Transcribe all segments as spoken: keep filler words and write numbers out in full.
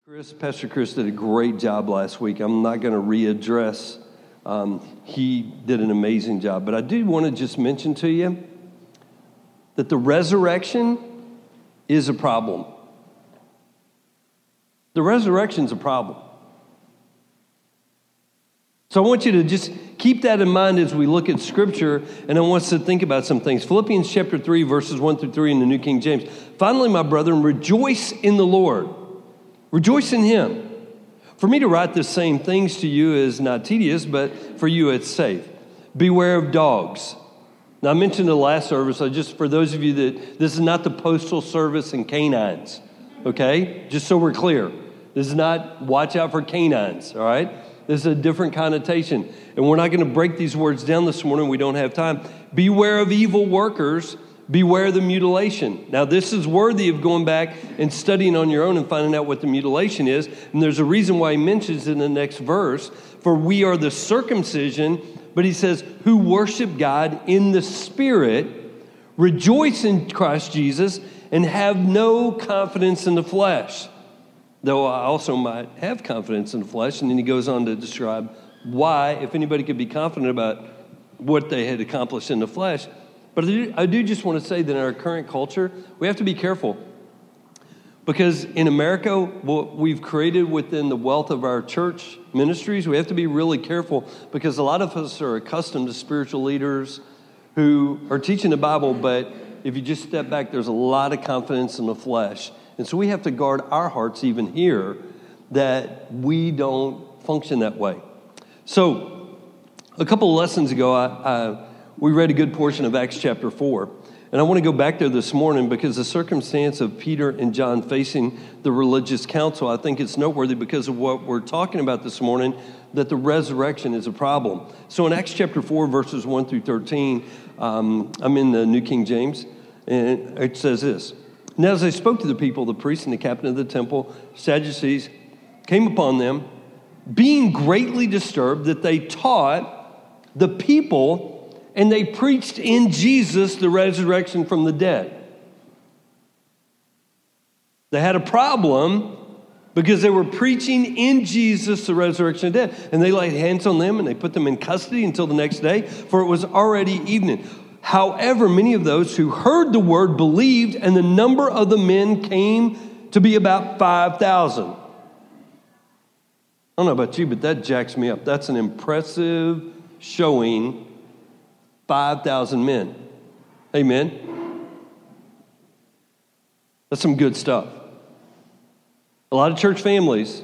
Chris, Pastor Chris did a great job last week. I'm not going to readdress. Um, he did an amazing job. But I do want to just mention to you that the resurrection is a problem. The resurrection's a problem. So I want you to just keep that in mind as we look at Scripture, and I want us to think about some things. Philippians chapter three, verses one through three in the New King James. Finally, my brethren, rejoice in the Lord. Rejoice in Him. For me to write the same things to you is not tedious, but for you it's safe. Beware of dogs. Now, I mentioned in the last service, so just for those of you that, this is not the postal service and canines, okay? Just so we're clear. This is not watch out for canines, all right? This is a different connotation. And we're not going to break these words down this morning. We don't have time. Beware of evil workers. Beware the mutilation. Now, this is worthy of going back and studying on your own and finding out what the mutilation is. And there's a reason why he mentions in the next verse, for we are the circumcision, but he says, who worship God in the Spirit, rejoice in Christ Jesus, and have no confidence in the flesh. Though I also might have confidence in the flesh. And then he goes on to describe why, if anybody could be confident about what they had accomplished in the flesh. But I do, I do just want to say that in our current culture, we have to be careful. Because in America, what we've created within the wealth of our church ministries, we have to be really careful because a lot of us are accustomed to spiritual leaders who are teaching the Bible, but if you just step back, there's a lot of confidence in the flesh. And so we have to guard our hearts even here that we don't function that way. So a couple of lessons ago, I... I We read a good portion of Acts chapter four. And I want to go back there this morning because the circumstance of Peter and John facing the religious council, I think it's noteworthy because of what we're talking about this morning, that the resurrection is a problem. So in Acts chapter four, verses one through thirteen, um, I'm in the New King James, and it says this. Now as they spoke to the people, the priests and the captain of the temple, Sadducees, came upon them, being greatly disturbed that they taught the people, and they preached in Jesus the resurrection from the dead. They had a problem because they were preaching in Jesus the resurrection of the dead. And they laid hands on them and they put them in custody until the next day, for it was already evening. However, many of those who heard the word believed, and the number of the men came to be about five thousand. I don't know about you, but that jacks me up. That's an impressive showing. five thousand men. Amen. That's some good stuff. A lot of church families.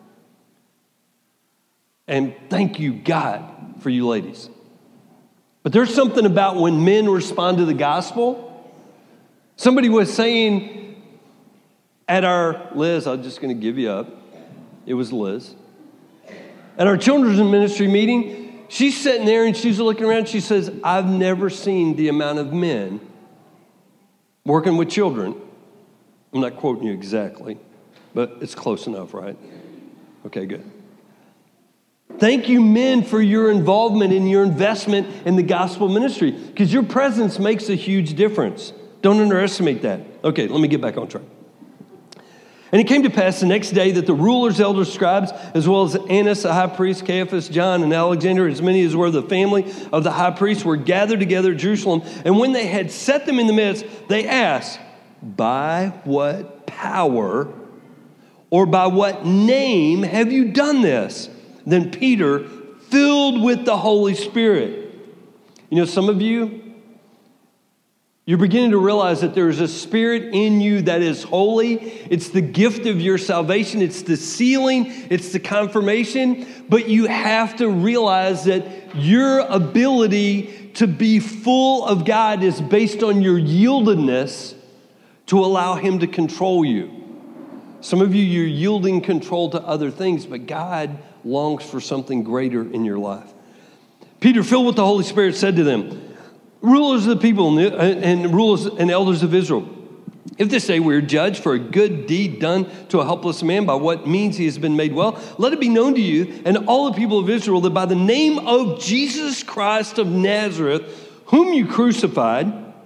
And thank you, God, for you ladies. But there's something about when men respond to the gospel. Somebody was saying at our, Liz, I'm just going to give you up. It was Liz. At our children's ministry meeting, she's sitting there and she's looking around. She says, I've never seen the amount of men working with children. I'm not quoting you exactly, but it's close enough, right? Okay, good. Thank you, men, for your involvement and your investment in the gospel ministry, because your presence makes a huge difference. Don't underestimate that. Okay, let me get back on track. And it came to pass the next day that the rulers, elders, scribes, as well as Annas, the high priest, Caiaphas, John, and Alexander, as many as were the family of the high priest, were gathered together at Jerusalem. And when they had set them in the midst, they asked, by what power or by what name have you done this? Then Peter, filled with the Holy Spirit. You know, some of you, you're beginning to realize that there's a spirit in you that is holy. It's the gift of your salvation. It's the sealing. It's the confirmation. But you have to realize that your ability to be full of God is based on your yieldedness to allow Him to control you. Some of you, you're yielding control to other things, but God longs for something greater in your life. Peter, filled with the Holy Spirit, said to them, rulers of the people and rulers and elders of Israel, if this day we are judged for a good deed done to a helpless man, by what means he has been made well, let it be known to you and all the people of Israel that by the name of Jesus Christ of Nazareth, whom you crucified,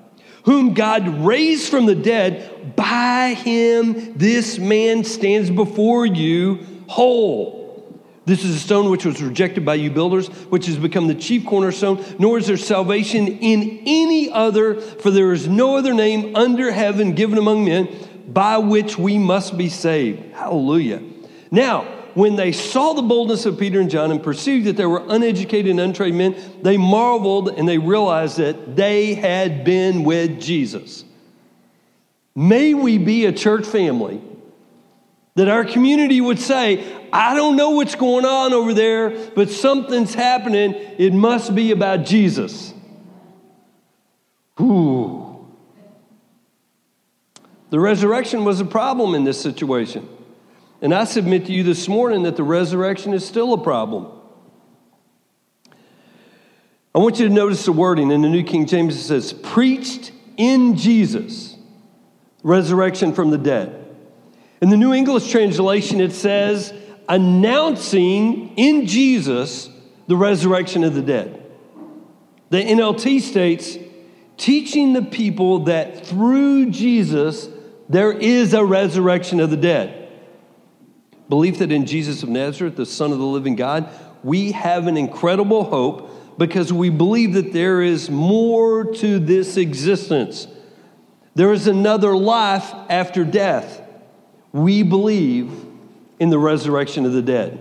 whom God raised from the dead. By him this man stands before you whole. This is a stone which was rejected by you builders, which has become the chief cornerstone. Nor is there salvation in any other, for there is no other name under heaven given among men by which we must be saved. Hallelujah. Now, when they saw the boldness of Peter and John and perceived that they were uneducated and untrained men, they marveled and they realized that they had been with Jesus. May we be a church family that our community would say, I don't know what's going on over there, but something's happening. It must be about Jesus. Ooh. The resurrection was a problem in this situation. And I submit to you this morning that the resurrection is still a problem. I want you to notice the wording in the New King James. It says, preached in Jesus, resurrection from the dead. In the New English translation, it says, announcing in Jesus the resurrection of the dead. The N L T states, teaching the people that through Jesus there is a resurrection of the dead. Belief that in Jesus of Nazareth, the Son of the living God, we have an incredible hope because we believe that there is more to this existence. There is another life after death. We believe in the resurrection of the dead.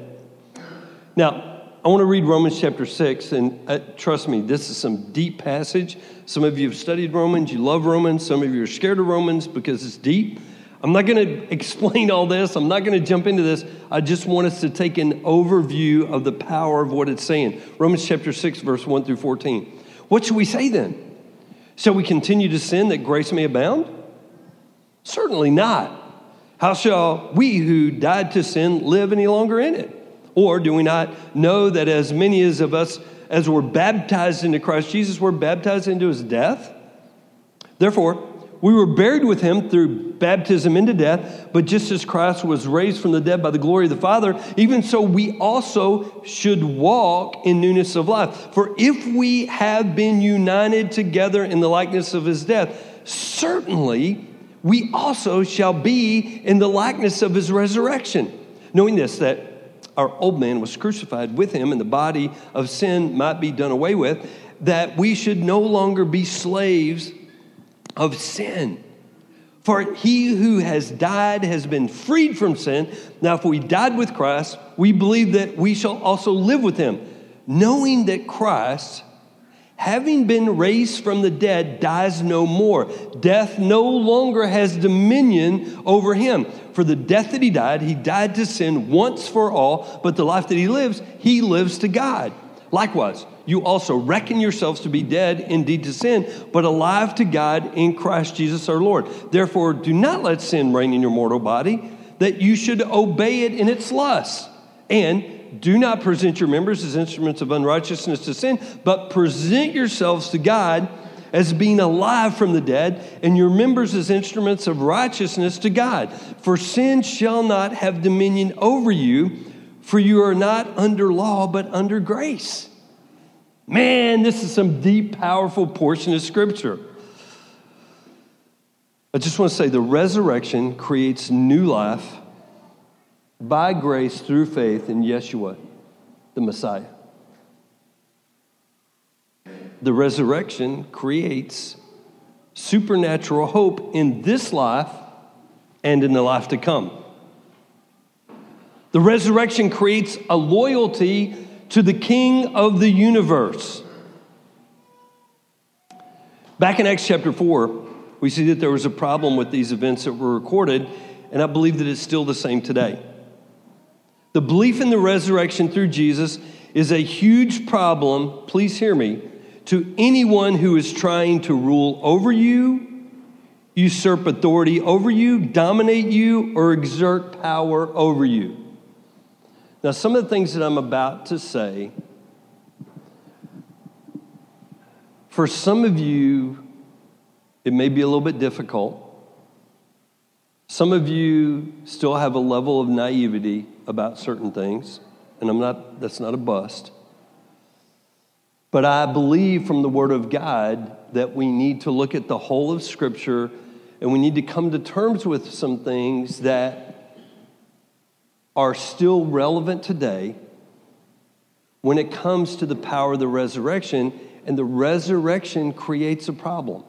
Now, I want to read Romans chapter six, and uh, trust me, this is some deep passage. Some of you have studied Romans, you love Romans. Some of you are scared of Romans because it's deep. I'm not going to explain all this. I'm not going to jump into this. I just want us to take an overview of the power of what it's saying. Romans chapter six, verse one through fourteen. What should we say then? Shall we continue to sin that grace may abound? Certainly not. How shall we who died to sin live any longer in it? Or do we not know that as many as of us as were baptized into Christ Jesus were baptized into his death? Therefore, we were buried with him through baptism into death, but just as Christ was raised from the dead by the glory of the Father, even so we also should walk in newness of life. For if we have been united together in the likeness of his death, certainly we also shall be in the likeness of his resurrection. Knowing this, that our old man was crucified with him and the body of sin might be done away with, that we should no longer be slaves of sin. For he who has died has been freed from sin. Now, if we died with Christ, we believe that we shall also live with him, knowing that Christ, having been raised from the dead, dies no more. Death no longer has dominion over him. For the death that he died, he died to sin once for all, but the life that he lives, he lives to God. Likewise, you also reckon yourselves to be dead indeed to sin, but alive to God in Christ Jesus our Lord. Therefore, do not let sin reign in your mortal body, that you should obey it in its lusts. And do not present your members as instruments of unrighteousness to sin, but present yourselves to God as being alive from the dead, and your members as instruments of righteousness to God. For sin shall not have dominion over you, for you are not under law, but under grace. Man, this is some deep, powerful portion of Scripture. I just want to say the resurrection creates new life by grace through faith in Yeshua, the Messiah. The resurrection creates supernatural hope in this life and in the life to come. The resurrection creates a loyalty to the King of the universe. Back in Acts chapter four, we see that there was a problem with these events that were recorded, and I believe that it's still the same today. The belief in the resurrection through Jesus is a huge problem, please hear me, to anyone who is trying to rule over you, usurp authority over you, dominate you, or exert power over you. Now, some of the things that I'm about to say, for some of you, it may be a little bit difficult. Some of you still have a level of naivety about certain things, and I'm not, that's not a bust. But I believe from the Word of God that we need to look at the whole of Scripture, and we need to come to terms with some things that are still relevant today when it comes to the power of the resurrection, and the resurrection creates a problem.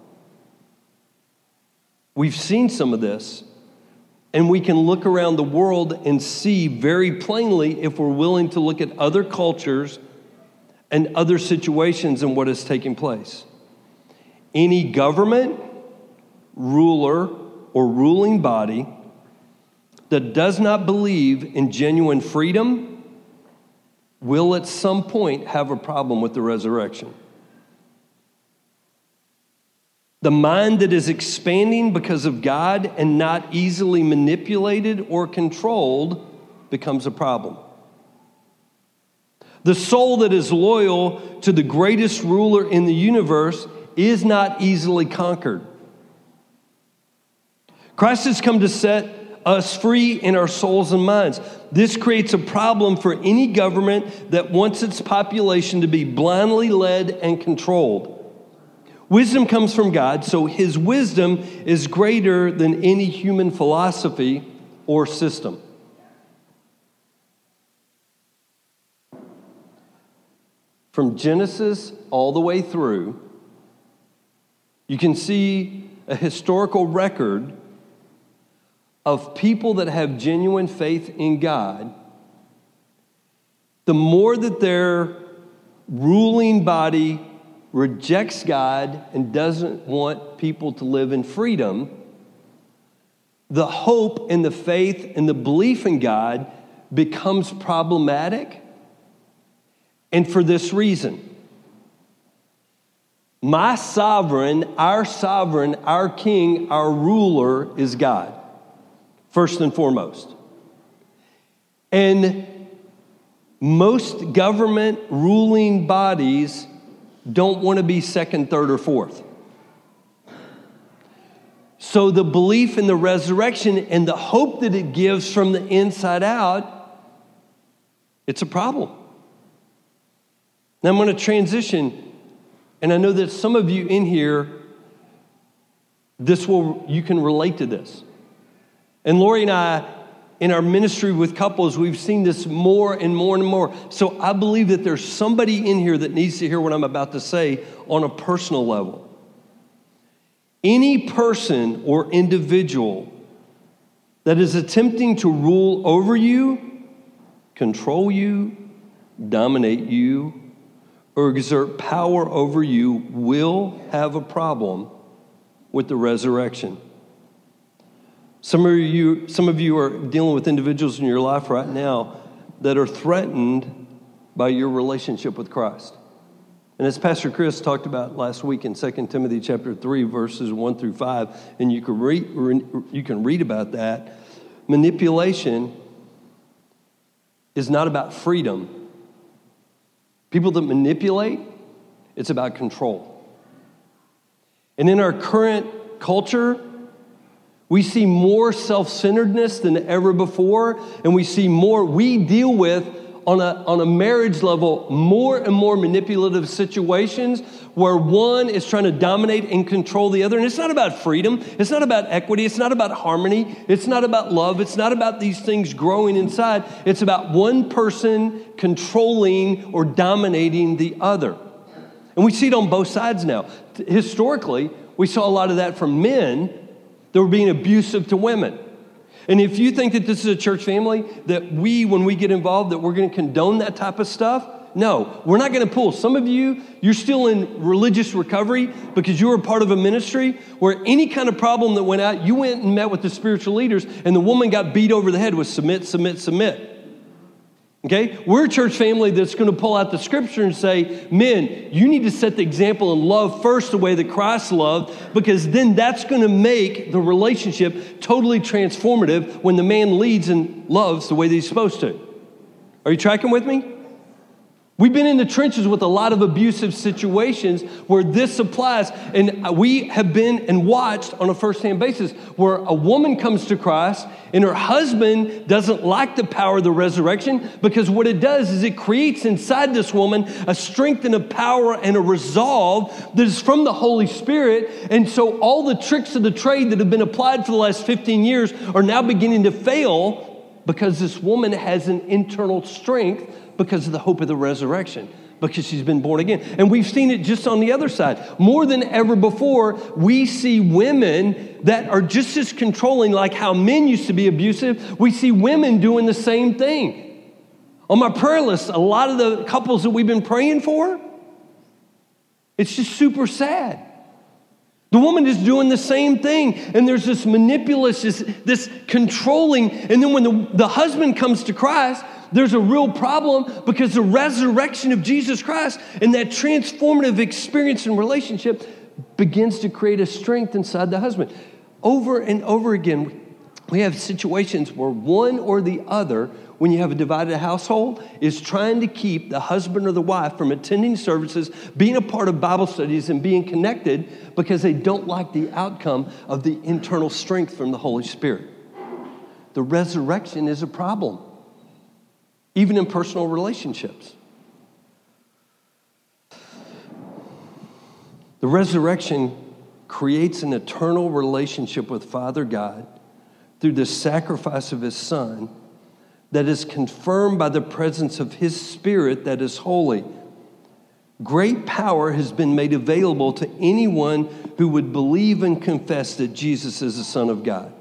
We've seen some of this, and we can look around the world and see very plainly, if we're willing to look at other cultures and other situations and what is taking place. Any government, ruler, or ruling body that does not believe in genuine freedom will at some point have a problem with the resurrection. The mind that is expanding because of God and not easily manipulated or controlled becomes a problem. The soul that is loyal to the greatest ruler in the universe is not easily conquered. Christ has come to set us free in our souls and minds. This creates a problem for any government that wants its population to be blindly led and controlled. Wisdom comes from God, so his wisdom is greater than any human philosophy or system. From Genesis all the way through, you can see a historical record of people that have genuine faith in God. The more that their ruling body rejects God and doesn't want people to live in freedom, the hope and the faith and the belief in God becomes problematic. And for this reason, my sovereign, our sovereign, our king, our ruler is God, first and foremost. And most government ruling bodies don't want to be second, third, or fourth. So the belief in the resurrection and the hope that it gives from the inside out, it's a problem. Now I'm going to transition, and I know that some of you in here, this will you can relate to this. And Lori and I, in our ministry with couples, we've seen this more and more and more. So I believe that there's somebody in here that needs to hear what I'm about to say on a personal level. Any person or individual that is attempting to rule over you, control you, dominate you, or exert power over you will have a problem with the resurrection. Some of you, some of you are dealing with individuals in your life right now that are threatened by your relationship with Christ. And as Pastor Chris talked about last week in Second Timothy chapter three, verses one through five, and you can read, you can read about that, manipulation is not about freedom. People that manipulate, it's about control. And in our current culture, we see more self-centeredness than ever before, and we see more, we deal with, on a, on a marriage level, more and more manipulative situations where one is trying to dominate and control the other. And it's not about freedom. It's not about equity. It's not about harmony. It's not about love. It's not about these things growing inside. It's about one person controlling or dominating the other. And we see it on both sides now. Historically, we saw a lot of that from men that were being abusive to women. And if you think that this is a church family, that we, when we get involved, that we're going to condone that type of stuff, no, we're not going to pull. Some of you, you're still in religious recovery because you were part of a ministry where any kind of problem that went out, you went and met with the spiritual leaders, and the woman got beat over the head with submit, submit, submit. Okay? We're a church family that's going to pull out the scripture and say, men, you need to set the example and love first the way that Christ loved, because then that's going to make the relationship totally transformative when the man leads and loves the way that he's supposed to. Are you tracking with me? We've been in the trenches with a lot of abusive situations where this applies. And we have been and watched on a firsthand basis where a woman comes to Christ and her husband doesn't like the power of the resurrection, because what it does is it creates inside this woman a strength and a power and a resolve that is from the Holy Spirit. And so all the tricks of the trade that have been applied for the last fifteen years are now beginning to fail because this woman has an internal strength because of the hope of the resurrection, because she's been born again. And we've seen it just on the other side. More than ever before, we see women that are just as controlling, like how men used to be abusive. We see women doing the same thing. On my prayer list, a lot of the couples that we've been praying for, it's just super sad. The woman is doing the same thing, and there's this manipulous, this, this controlling, and then when the, the husband comes to Christ, there's a real problem, because the resurrection of Jesus Christ and that transformative experience and relationship begins to create a strength inside the husband. Over and over again, we have situations where one or the other, when you have a divided household, is trying to keep the husband or the wife from attending services, being a part of Bible studies, and being connected because they don't like the outcome of the internal strength from the Holy Spirit. The resurrection is a problem, even in personal relationships. The resurrection creates an eternal relationship with Father God through the sacrifice of His Son that is confirmed by the presence of His Spirit that is holy. Great power has been made available to anyone who would believe and confess that Jesus is the Son of God.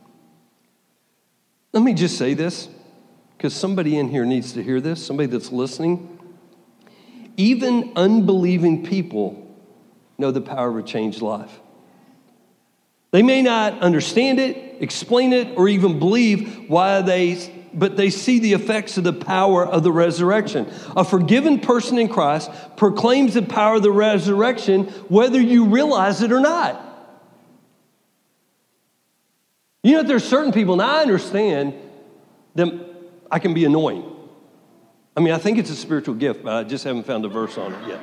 Let me just say this, because somebody in here needs to hear this, somebody that's listening. Even unbelieving people know the power of a changed life. They may not understand it, explain it, or even believe why they, but they see the effects of the power of the resurrection. A forgiven person in Christ proclaims the power of the resurrection whether you realize it or not. You know, there's certain people, now I understand them. I can be annoying. I mean, I think it's a spiritual gift, but I just haven't found a verse on it yet.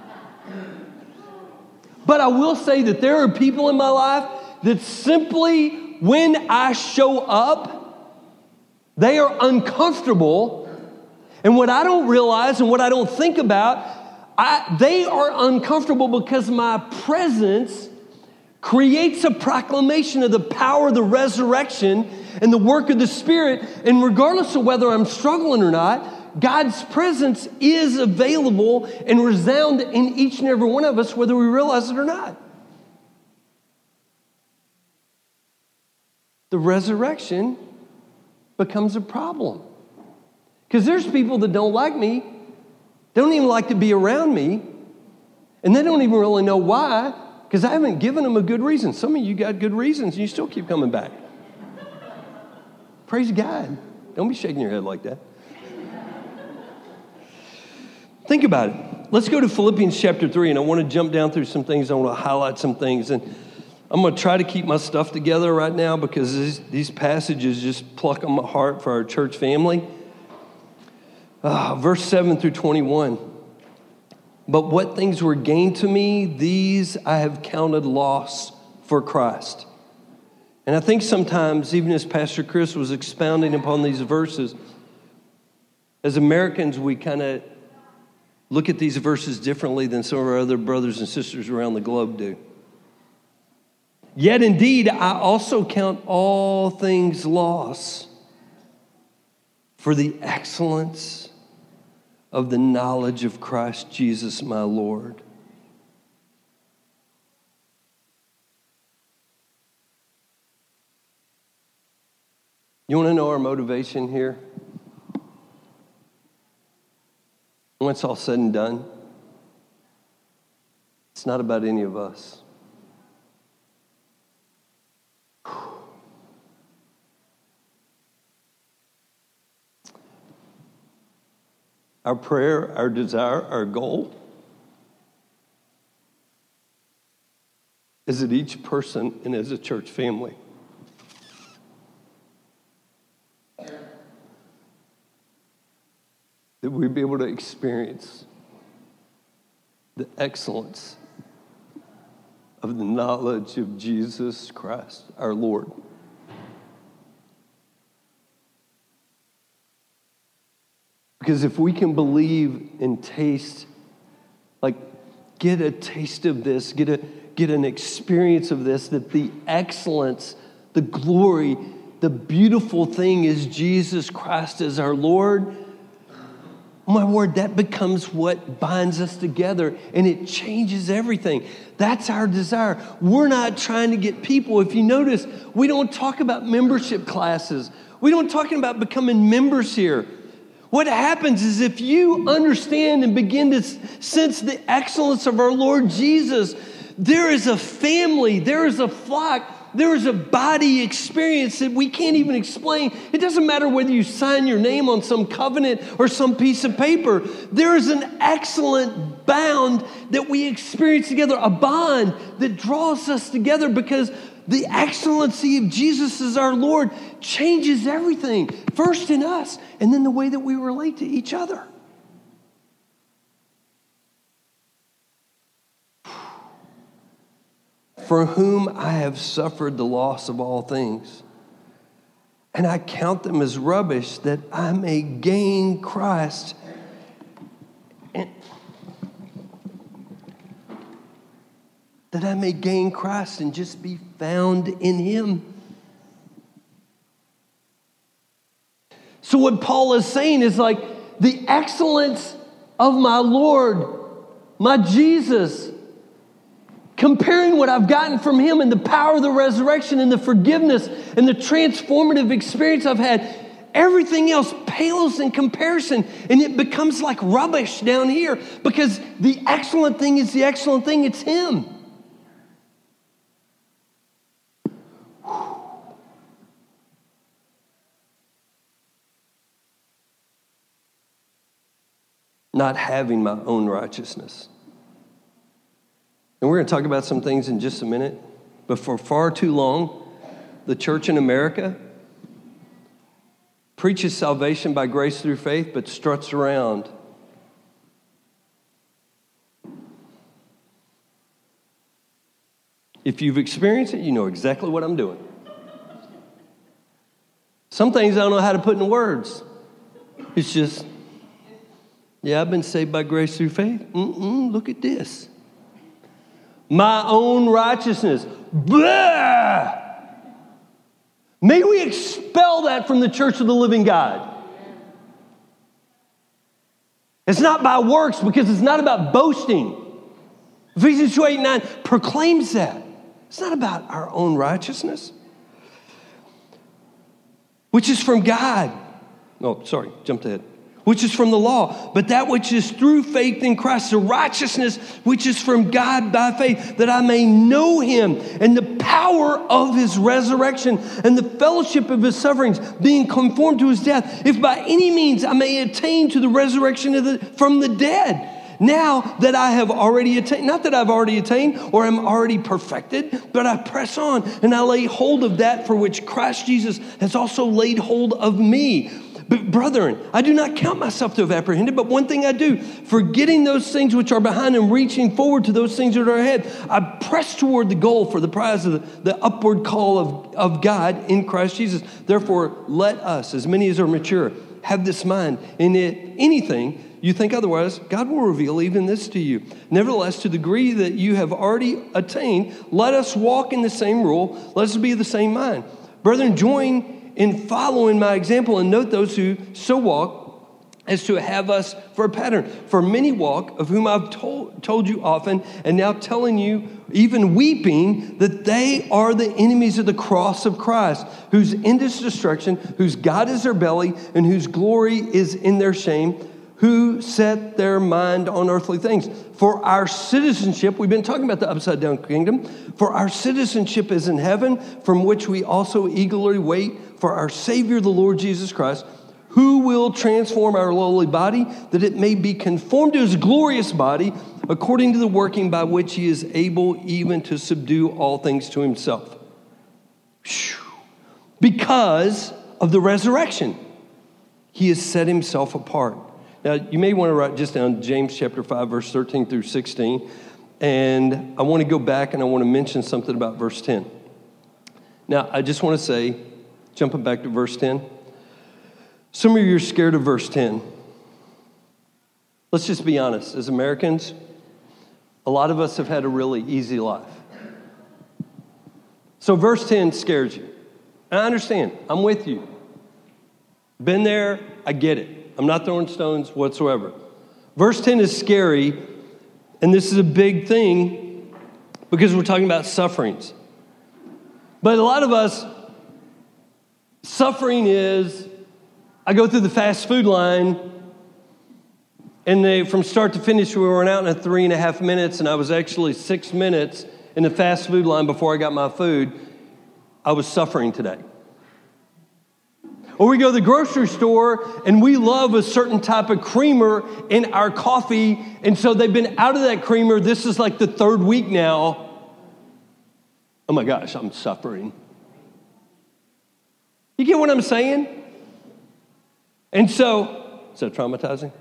But I will say that there are people in my life that simply, when I show up, they are uncomfortable. And what I don't realize and what I don't think about, I, they are uncomfortable because my presence creates a proclamation of the power of the resurrection and the work of the Spirit. And regardless of whether I'm struggling or not, God's presence is available and resound in each and every one of us, whether we realize it or not. The resurrection becomes a problem. Because there's people that don't like me, they don't even like to be around me, and they don't even really know why, because I haven't given them a good reason. Some of you got good reasons, and you still keep coming back. Praise God. Don't be shaking your head like that. Think about it. Let's go to Philippians chapter three, and I want to jump down through some things. I want to highlight some things, and I'm going to try to keep my stuff together right now because these, these passages just pluck on my heart for our church family. Uh, verse seven through twenty-one. But what things were gained to me, these I have counted loss for Christ. And I think sometimes, even as Pastor Chris was expounding upon these verses, as Americans, we kind of look at these verses differently than some of our other brothers and sisters around the globe do. Yet indeed, I also count all things loss for the excellence of the knowledge of Christ Jesus my Lord. You want to know our motivation here? When it's all said and done, it's not about any of us. Our prayer, our desire, our goal is that each person and as a church family that we'd be able to experience the excellence of the knowledge of Jesus Christ, our Lord. Because if we can believe and taste, like get a taste of this, get a get an experience of this, that the excellence, the glory, the beautiful thing is Jesus Christ as our Lord, oh my word, that becomes what binds us together, and it changes everything. That's our desire. We're not trying to get people. If you notice, we don't talk about membership classes. We don't talk about becoming members here. What happens is if you understand and begin to sense the excellence of our Lord Jesus, there is a family, there is a flock, there is a body experience that we can't even explain. It doesn't matter whether you sign your name on some covenant or some piece of paper. There is an excellent bond that we experience together, a bond that draws us together because the excellency of Jesus as our Lord changes everything, first in us, and then the way that we relate to each other. For whom I have suffered the loss of all things, and I count them as rubbish, that I may gain Christ and that I may gain Christ and just be found in Him. So what Paul is saying is like the excellence of my Lord, my Jesus, comparing what I've gotten from Him and the power of the resurrection and the forgiveness and the transformative experience I've had, everything else pales in comparison, and it becomes like rubbish down here because the excellent thing is the excellent thing. It's Him. Not having my own righteousness. And we're going to talk about some things in just a minute, but for far too long, the church in America preaches salvation by grace through faith, but struts around if you've experienced it, you know exactly what I'm doing. Some things I don't know how to put in words. It's just, yeah, I've been saved by grace through faith. Mm-mm, look at this. My own righteousness. Blah! May we expel that from the church of the living God. It's not by works because it's not about boasting. Ephesians two, eight, nine proclaims that. It's not about our own righteousness, which is from God. Oh, sorry, jumped ahead. Which is from the law, but that which is through faith in Christ, the righteousness which is from God by faith, that I may know Him and the power of His resurrection and the fellowship of His sufferings, being conformed to His death, if by any means I may attain to the resurrection of the, from the dead. Now that I have already attained, not that I've already attained or am already perfected, but I press on and I lay hold of that for which Christ Jesus has also laid hold of me. But brethren, I do not count myself to have apprehended, but one thing I do, forgetting those things which are behind and reaching forward to those things that are ahead, I press toward the goal for the prize of the, the upward call of, of God in Christ Jesus. Therefore, let us, as many as are mature, have this mind. And in anything you think otherwise, God will reveal even this to you. Nevertheless, to the degree that you have already attained, let us walk in the same rule. Let us be of the same mind. Brethren, join in following my example, and note those who so walk as to have us for a pattern. For many walk, of whom I've told, told you often, and now telling you, even weeping, that they are the enemies of the cross of Christ, whose end is destruction, whose God is their belly, and whose glory is in their shame, who set their mind on earthly things. For our citizenship, we've been talking about the upside down kingdom, for our citizenship is in heaven, from which we also eagerly wait for our Savior, the Lord Jesus Christ, who will transform our lowly body, that it may be conformed to His glorious body, according to the working by which He is able even to subdue all things to Himself. Because of the resurrection, He has set Himself apart, Now, you may want to write just down James chapter five, verse thirteen through sixteen. And I want to go back and I want to mention something about verse ten. Now, I just want to say, jumping back to verse ten, some of you are scared of verse ten. Let's just be honest. As Americans, a lot of us have had a really easy life. So verse ten scares you. And I understand. I'm with you. Been there. I get it. I'm not throwing stones whatsoever. Verse ten is scary, and this is a big thing because we're talking about sufferings. But a lot of us, suffering is, I go through the fast food line, and they, from start to finish, we were out in three and a half minutes, and I was actually six minutes in the fast food line before I got my food. I was suffering today. Or we go to the grocery store, and we love a certain type of creamer in our coffee, and so they've been out of that creamer. This is like the third week now. Oh my gosh, I'm suffering. You get what I'm saying? And so, is that traumatizing?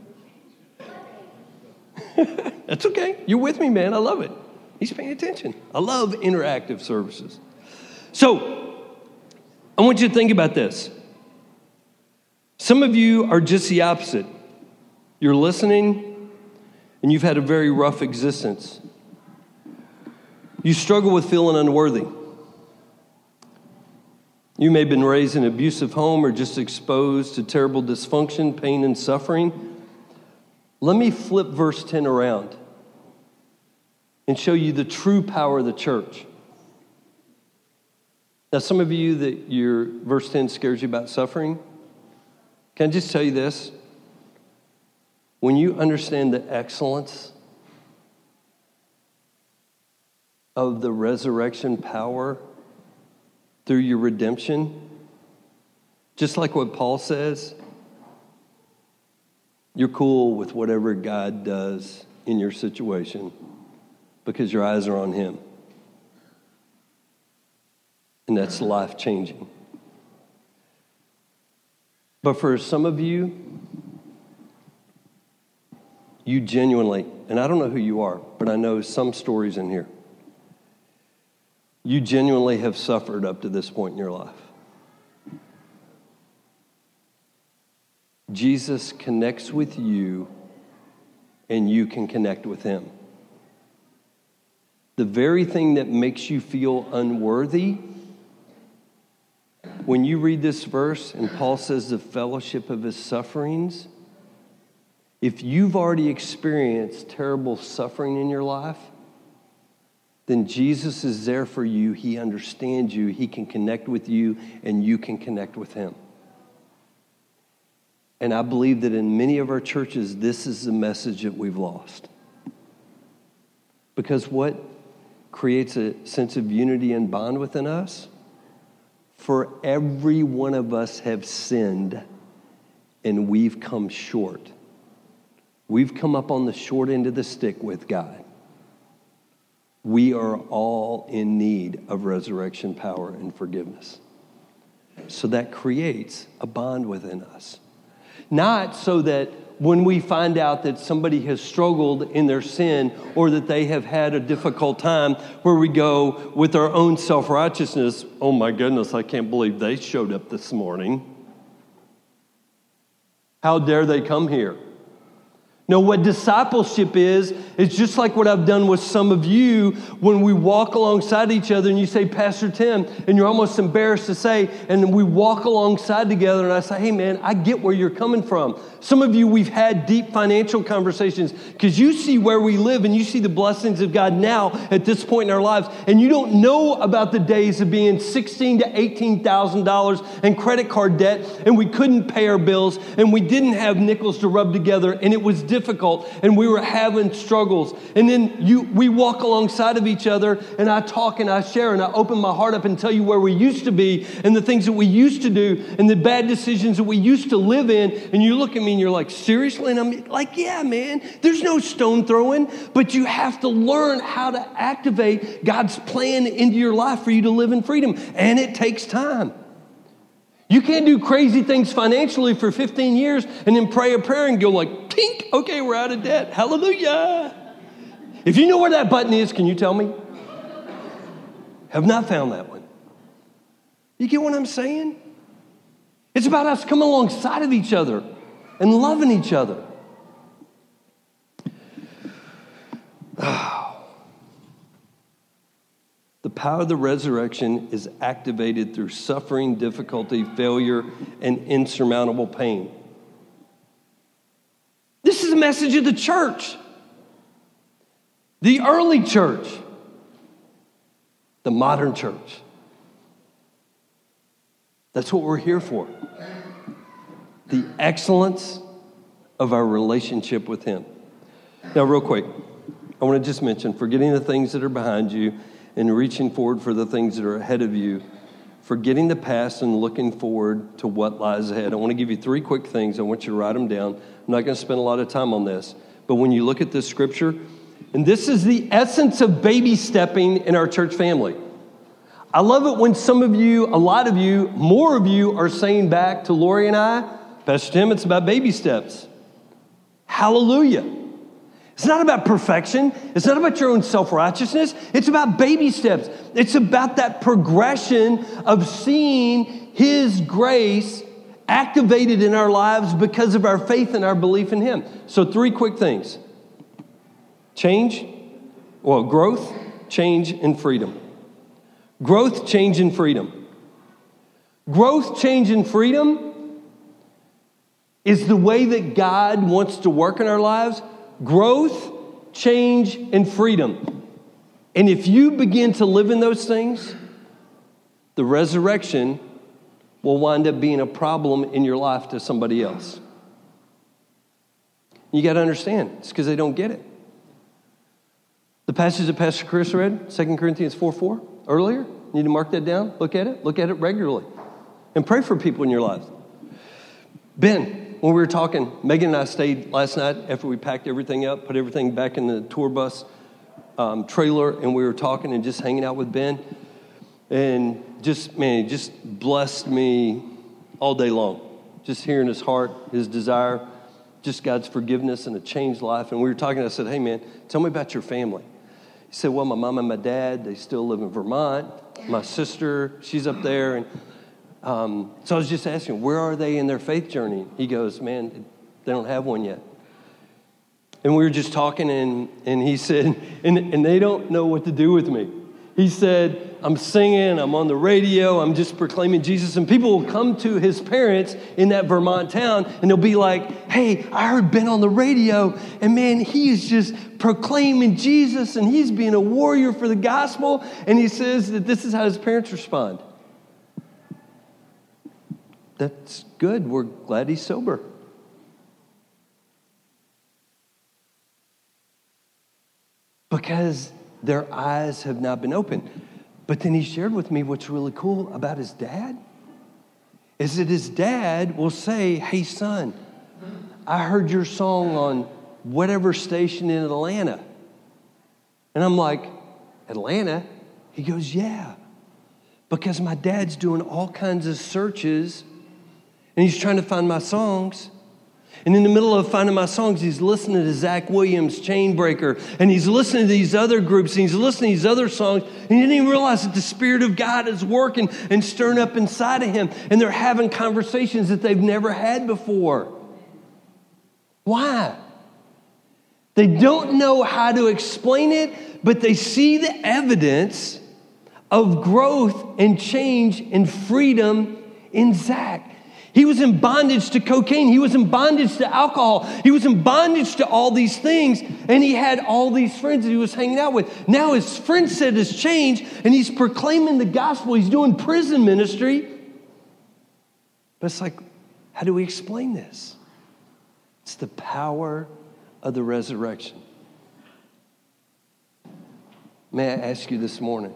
That's okay. You're with me, man. I love it. He's paying attention. I love interactive services. So, I want you to think about this. Some of you are just the opposite. You're listening, and you've had a very rough existence. You struggle with feeling unworthy. You may have been raised in an abusive home or just exposed to terrible dysfunction, pain, and suffering. Let me flip verse ten around and show you the true power of the church. Now, some of you that your verse ten scares you about suffering, can I just tell you this? When you understand the excellence of the resurrection power through your redemption, just like what Paul says, you're cool with whatever God does in your situation because your eyes are on him. And that's life-changing. But for some of you, you genuinely, and I don't know who you are, but I know some stories in here. You genuinely have suffered up to this point in your life. Jesus connects with you, and you can connect with him. The very thing that makes you feel unworthy, when you read this verse, and Paul says the fellowship of his sufferings, if you've already experienced terrible suffering in your life, then Jesus is there for you. He understands you. He can connect with you, and you can connect with him. And I believe that in many of our churches, this is the message that we've lost. Because what creates a sense of unity and bond within us? For every one of us have sinned, and we've come short. We've come up on the short end of the stick with God. We are all in need of resurrection power and forgiveness. So that creates a bond within us. Not so that when we find out that somebody has struggled in their sin or that they have had a difficult time, where we go with our own self-righteousness, oh my goodness, I can't believe they showed up this morning. How dare they come here? No, what discipleship is, is just like what I've done with some of you when we walk alongside each other and you say, Pastor Tim, and you're almost embarrassed to say, and we walk alongside together and I say, hey man, I get where you're coming from. Some of you, we've had deep financial conversations because you see where we live and you see the blessings of God now at this point in our lives, and you don't know about the days of being sixteen thousand to eighteen thousand dollars in credit card debt, and we couldn't pay our bills, and we didn't have nickels to rub together, and it was difficult. difficult, and we were having struggles. And then you, we walk alongside of each other, and I talk and I share, and I open my heart up and tell you where we used to be, and the things that we used to do, and the bad decisions that we used to live in. And you look at me and you're like, seriously? And I'm like, yeah, man, there's no stone throwing, but you have to learn how to activate God's plan into your life for you to live in freedom. And it takes time. You can't do crazy things financially for fifteen years and then pray a prayer and go like, tink, okay, we're out of debt. Hallelujah. If you know where that button is, can you tell me? Have not found that one. You get what I'm saying? It's about us coming alongside of each other and loving each other. Oh. The power of the resurrection is activated through suffering, difficulty, failure, and insurmountable pain. This is the message of the church. The early church. The modern church. That's what we're here for. The excellence of our relationship with Him. Now, real quick, I want to just mention, forgetting the things that are behind you and reaching forward for the things that are ahead of you, forgetting the past and looking forward to what lies ahead. I want to give you three quick things. I want you to write them down. I'm not going to spend a lot of time on this, but when you look at this scripture, and this is the essence of baby stepping in our church family. I love it when some of you, a lot of you, more of you are saying back to Lori and I, Pastor Tim, it's about baby steps. Hallelujah. It's not about perfection. It's not about your own self-righteousness. It's about baby steps. It's about that progression of seeing His grace activated in our lives because of our faith and our belief in Him. So three quick things. Change, well, growth, change, and freedom. Growth, change, and freedom. Growth, change, and freedom is the way that God wants to work in our lives. Growth, change, and freedom. And if you begin to live in those things, the resurrection will wind up being a problem in your life to somebody else. You got to understand, it's because they don't get it. The passage that Pastor Chris read, Second Corinthians four four, earlier, you need to mark that down, look at it, look at it regularly, and pray for people in your lives. Ben, when we were talking, Megan and I stayed last night after we packed everything up, put everything back in the tour bus um, trailer, and we were talking and just hanging out with Ben. And just, man, he just blessed me all day long. Just hearing his heart, his desire, just God's forgiveness and a changed life. And we were talking, I said, hey, man, tell me about your family. He said, well, my mom and my dad, they still live in Vermont. My sister, she's up there. And um, so I was just asking, where are they in their faith journey? He goes, man, they don't have one yet. And we were just talking, and, and he said, and, and they don't know what to do with me. He said, I'm singing, I'm on the radio, I'm just proclaiming Jesus. And people will come to his parents in that Vermont town, and they'll be like, hey, I heard Ben on the radio, and man, he is just proclaiming Jesus, and he's being a warrior for the gospel. And he says that this is how his parents respond. That's good. We're glad he's sober. Because their eyes have not been opened. But then he shared with me what's really cool about his dad is that his dad will say, hey, son, I heard your song on whatever station in Atlanta. And I'm like, Atlanta? He goes, yeah. Because my dad's doing all kinds of searches and he's trying to find my songs. And in the middle of finding my songs, he's listening to Zach Williams, Chainbreaker, and he's listening to these other groups, and he's listening to these other songs, and he didn't even realize that the Spirit of God is working and stirring up inside of him, and they're having conversations that they've never had before. Why? They don't know how to explain it, but they see the evidence of growth and change and freedom in Zach. He was in bondage to cocaine. He was in bondage to alcohol. He was in bondage to all these things. And he had all these friends that he was hanging out with. Now his friend set has changed and he's proclaiming the gospel. He's doing prison ministry. But it's like, how do we explain this? It's the power of the resurrection. May I ask you this morning?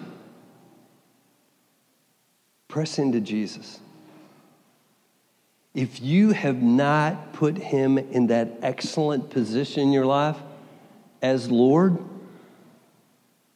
Press into Jesus. If you have not put him in that excellent position in your life as Lord,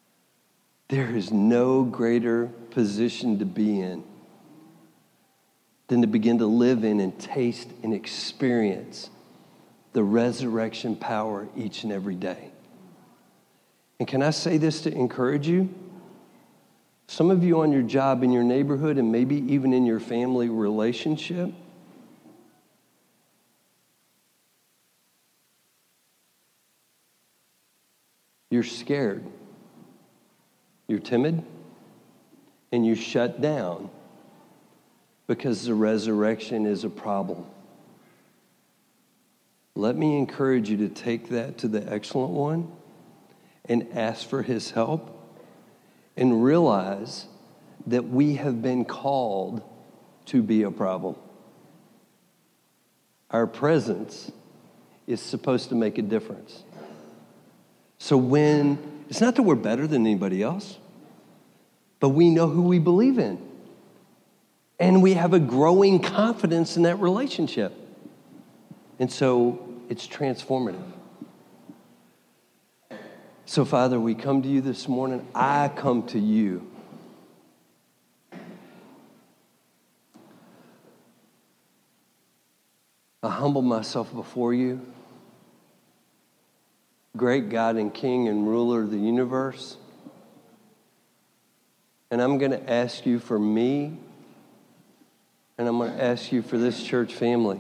there is no greater position to be in than to begin to live in and taste and experience the resurrection power each and every day. And can I say this to encourage you? Some of you on your job, in your neighborhood, and maybe even in your family relationship, you're scared, you're timid, and you shut down because the resurrection is a problem. Let me encourage you to take that to the Excellent One and ask for his help and realize that we have been called to be a problem. Our presence is supposed to make a difference. So when, it's not that we're better than anybody else, but we know who we believe in. And we have a growing confidence in that relationship. And so it's transformative. So, Father, we come to you this morning. I come to you. I humble myself before you. Great God and King and ruler of the universe. And I'm going to ask you for me, and I'm going to ask you for this church family,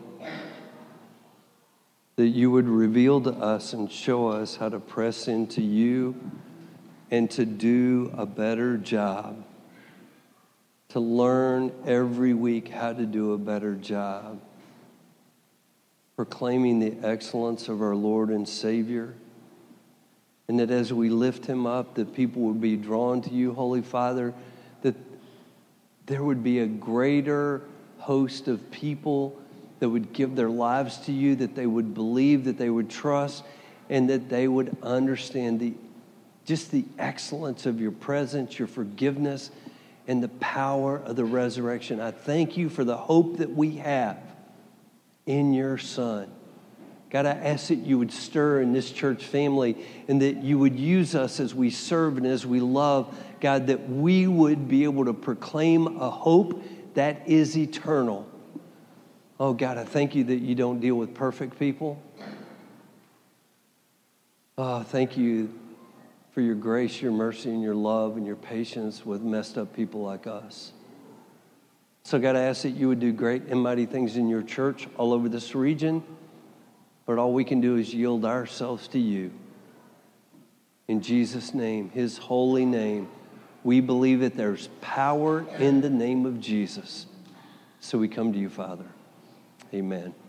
that you would reveal to us and show us how to press into you and to do a better job, to learn every week how to do a better job, proclaiming the excellence of our Lord and Savior, and that as we lift him up, that people would be drawn to you, Holy Father, that there would be a greater host of people that would give their lives to you, that they would believe, that they would trust, and that they would understand the just the excellence of your presence, your forgiveness, and the power of the resurrection. I thank you for the hope that we have in your Son. God, I ask that you would stir in this church family and that you would use us as we serve and as we love, God, that we would be able to proclaim a hope that is eternal. Oh, God, I thank you that you don't deal with perfect people. Oh, thank you for your grace, your mercy, and your love and your patience with messed up people like us. So, God, I ask that you would do great and mighty things in your church all over this region. But all we can do is yield ourselves to you. In Jesus' name, his holy name, we believe that there's power in the name of Jesus. So we come to you, Father. Amen.